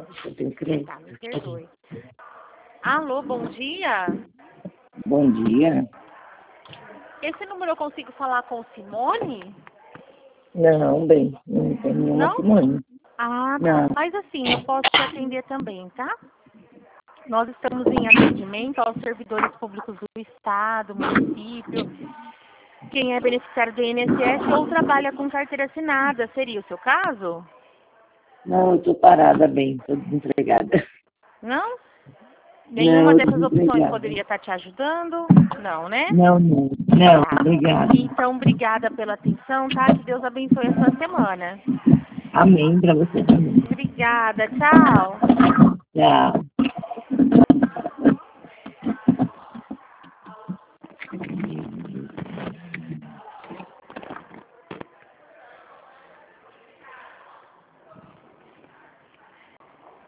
Eu tenho crédito. Tá, me perdoe. Alô, bom dia. Bom dia. Esse número eu consigo falar com Simone? Não, bem, não tem nenhuma Não? Simone. Ah, tá. Não. Mas assim, eu posso te atender também, tá? Nós estamos em atendimento aos servidores públicos do Estado, município, quem é beneficiário do INSS ou trabalha com carteira assinada. Seria o seu caso? Não, eu tô parada bem, tô desempregada. Não? Não, Nenhuma eu tô dessas opções desempregada. poderia estar te ajudando? Não, né? Não, não. Não, Tá. obrigada. Então, obrigada pela atenção, tá? Que Deus abençoe a sua semana. Amém pra você também. Obrigada, tchau. Tchau.